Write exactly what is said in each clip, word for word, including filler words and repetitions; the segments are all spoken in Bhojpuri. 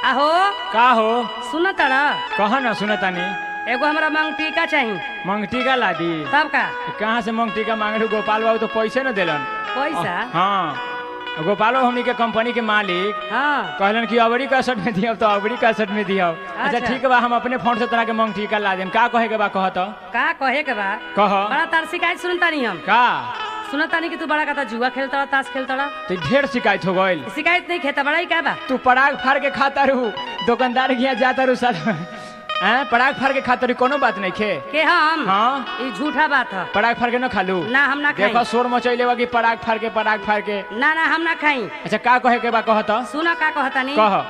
आहो का हो सुन तड़ा कह न सुनतानी एगो हमरा मांग टीका चाहिए। मंगटीका ला दी तब का कहाँ से मंगटीका मांगे गोपाल बाबू तो पैसे न दिलन। पैसा हाँ गोपालो हमनी के कंपनी के मालिक हाँ कहलन कि अबड़ी कसट में दिया तो अबड़ी कसट में दिया। अच्छा अच्छा। ठीक बा हम अपने फोन से तोरा के मंगटीका ला देम। का कहे के बा कह तो का कहे के बा कह बड़ा तार शिकायत सुनता नहीं हम का सुनता नहीं कि तू बड़ा का जुआ खेलता ताश खेलता। तो ढेर शिकायत हो गइल। शिकायत नहीं खेता बड़ा ही क्या बा तू पराग फाड़ के खाता रहू दुकानदार के यहाँ जाता रहू साल हैं पराग फाड़ के खाता रहू कोनो बात नहीं खे के हम हाँ ये झूठा बात है। पराग फाड़ के न खालू ना हम ना खाई देखो शोर मचैले बा कि पराग फाड़ के पराग फाड़ के। ना ना हम ना खाई। अच्छा का कहे के बा कह तो सुना का कहता नहीं कह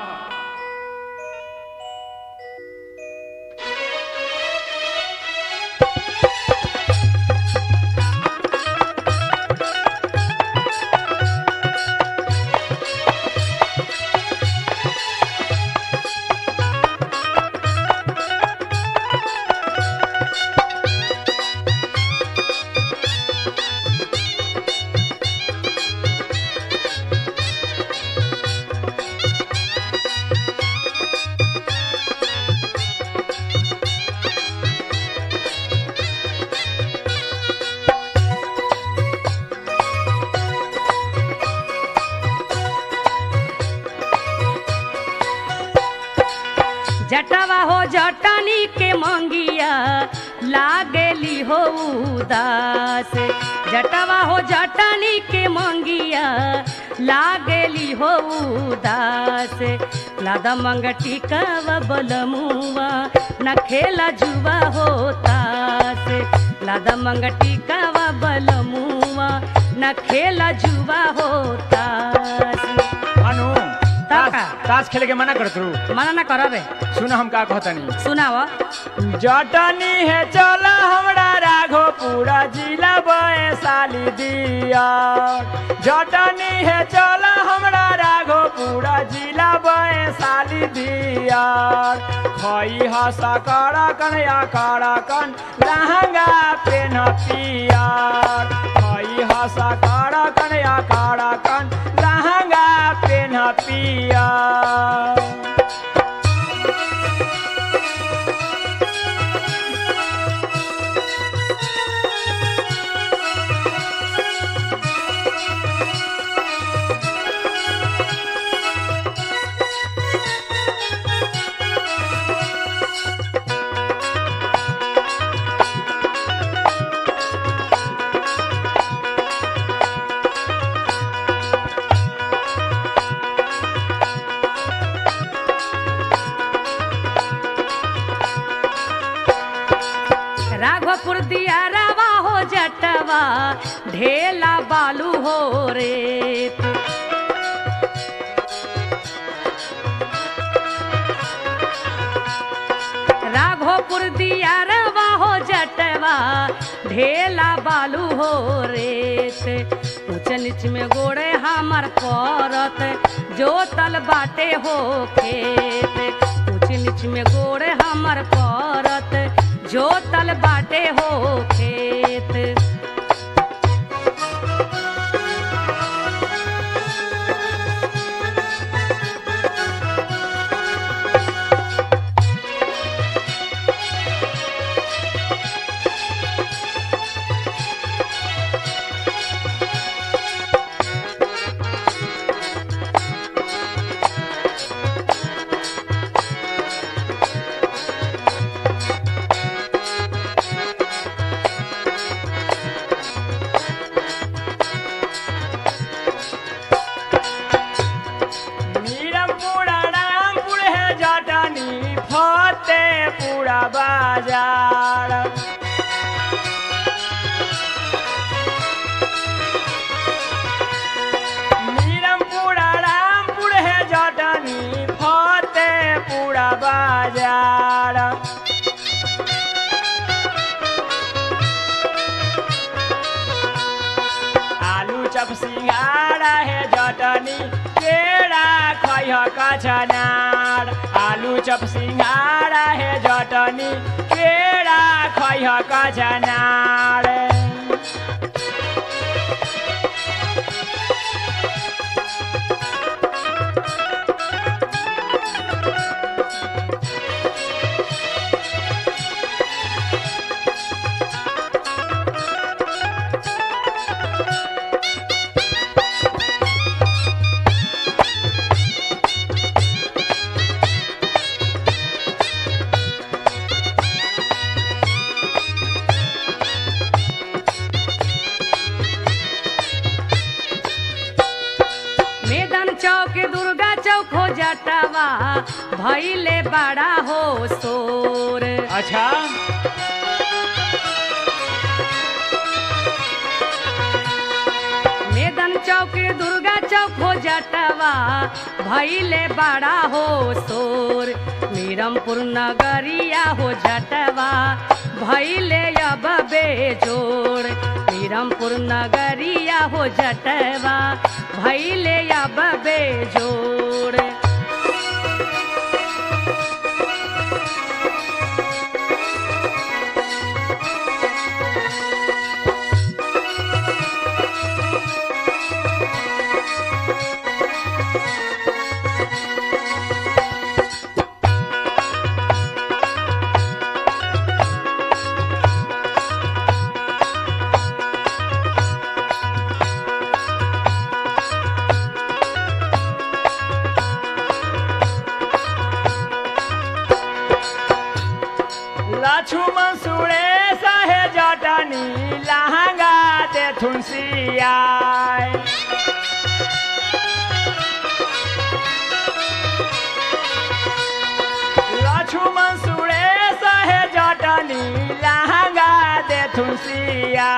जटवा हो जटनी के मंगिया लागेली हो उदास। जटवा हो जटनी के मंगिया लागेली हो उदास। लादा मंगटी कावा बलमुआ न खेला जुआ होता से। लादा मंगटी कावा बलमुआ न खेला जुआ होता से। अनु ताश ताश खेले के मना करत रहू मना ना करबे सुन हम का कहतनी सुनाव जटनी है चला हमरा राघो पूरा जिला वैशाली दिया। जटनी है चला हमरा राघो पूरा जिला वैशाली दिया। खई हसा कड़ा कन या कड़ा कन लहंगा पेन पिया। खई हसा कड़ा कन या कड़ा कन लहंगा पेन पिया। राघोपुर दिया रवा हो जटवा ढेला बालू हो रे। राघोपुर दिया रवा हो जटवा ढेला बालू हो रेत। ऊंच नीच में गोड़े हमर करत जो तल बाटे हो खेत। ऊंच नीच में गोड़े हमर करत जो तल बाटे हो खेत। पूरा बाजार मीरमपुरा रामपुर है जटनी फतेहपुरा बाजार। आलू चप सिंघाड़ा है जटनी केरा खैह कचनार। आलू चप सिंघाड़ा है जटनी केरा खैह कचनार। चौक दुर्गा चौक हो जटवा भैले बड़ा हो शोर। अच्छा मैदान चौक दुर्गा चौक हो जटवा भैले बड़ा हो शोर। मीरमपुर नगरिया हो जटवा भैले अब बेजोड़। मीरमपुर नगरिया हो जटवा भैले अब बेजोड़। लक्ष्मण सुरेश है जटनी लहंगा दे थुनसिया। लक्ष्मण सुरेश है जटनी लहंगा दे थुनसिया।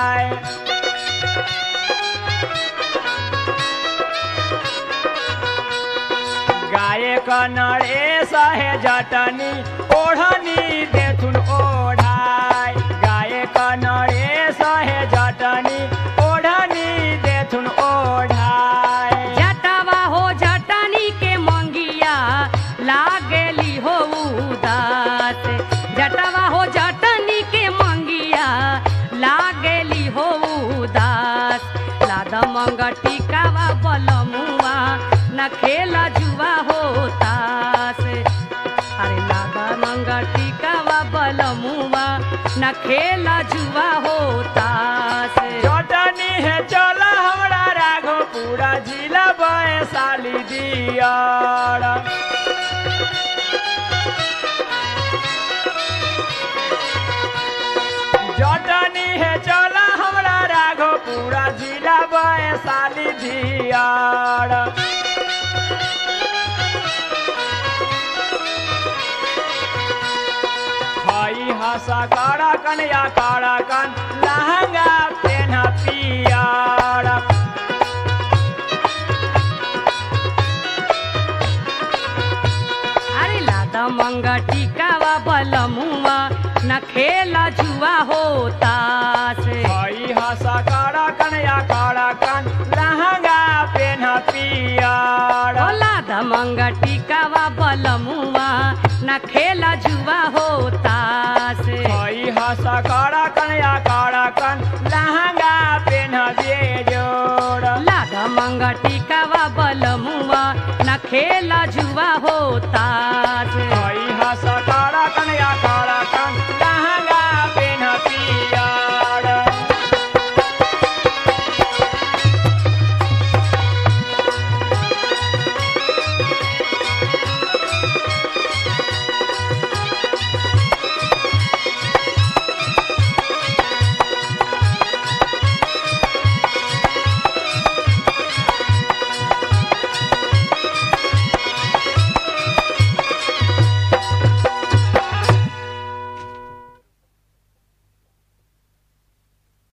गायक नरेश है जटनी ओढ़नी देथुन ओढ़ाई। गायक नरेश है जटनी ओढ़नी देथुन ओढ़ाई। जटवा हो जटनी के मंगिया लागेली हो उदास। जटवा हो जटनी के मंगिया लागेली हो उदास। लाद मंगटी कावा बलमुआ न खेला जुआ होतास। अरे लादा मंगटी कावा बलमुआ न खेला जुआ होतास। जटनी है चला हमरा राघो पूरा जिला वैशाली दियार। जटनी है चला हमरा राघो पूरा जिला वैशाली दियार। हसा काड़ा कन या काड़ा कन लहंगा पेना पियार। अरे लादा मंगटी कावा बलमुआ न खेला जुआ होतास। हई हसा काड़ा कन या काड़ा कन लहंगा पेना पियार। ओ लादा मंगटी कावा बलमुआ न खेला जुआ होतास। हई हसा काड़ा कन या काड़ा कन लहंगा पेना बेजोड़। लादा मंगटी कावा बलमुआ न खेला जुआ होतास। हई